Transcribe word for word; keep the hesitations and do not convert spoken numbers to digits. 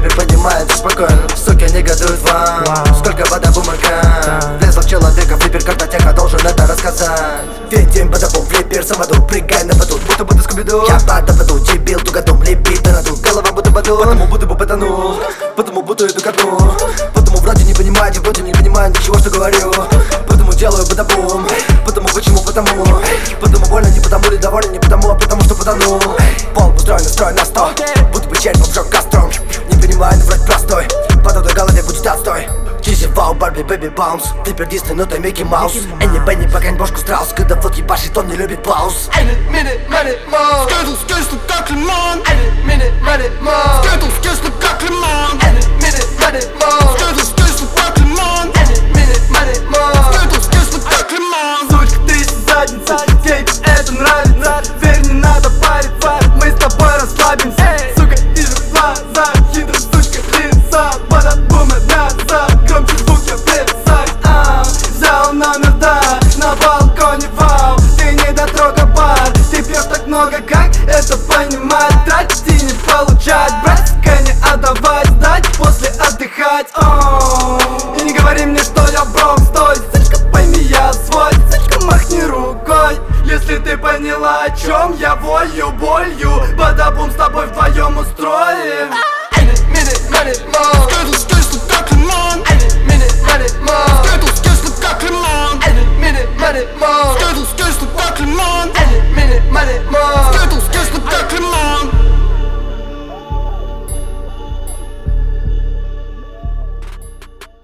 бэби, понимает, спокойно. Суки негодуют вам, wow. Сколько вода бумага. Влезла в человека, флиппер, картотека, должен это рассказать. Весь день бадабум, флиппер, сам воду, прыгай на батут, будто будто скубиду. Я бадабаду, дебил, тугодум, лепит на раду, голова будто баду. Потому будто бы потону, потому будто иду ко дну. Потому вроде не понимаете, вроде не понимаю ничего, что говорю. Потому делаю бадабум, потому почему, потому. Потому больно, не потому ли доволен, не потому, а потому что потону. Пол устроен, настроен на сто, будто бы череп обжег костром. Не понимаю, но вроде простой, по той голове будет отстой. Чизи, вау, Барби, бэби, баунс. Флиппер, Дисней, ну ты Микки Маус. Энни, Бенни, покань бошку страус. Когда фот ебашит, он не любит пауз. Any minute, minute, more. Скажу, скажу, как лимон. Any minute, minute, more. Скажу, скажу, как лимон. Any minute, minute, more. Скажу, скажу, как лимон. Any minute, minute, more. Скажу, скажу, как лимон. Сучка, ты задница, тебе это нравится. Верь, не надо париться, мы с тобой расслабимся. Сука, вижу глаза, хитрая сучка, лица. Бадабум, мясо, громче звук я писать. А, взял номер, да, на балконе, вау. Ты не дотрога бар, ты пьешь так много, как это понимать. Тратить и не получать, брать, не отдавать, сдать, после отдыхать. О, и не говори мне, что я брок, стой, сучка, пойми, я свой. Сучка, махни рукой, если ты поняла, о чем я вою болью. Бадабум, с тобой вдвоем устроим. Any minute, minute, more. Скажу, скажу, как лимон. Any minute, minute, more. Скажу, скажу, как лимон. Any minute, minute, more. Скажу, скажу, как лимон. Any minute, minute, more.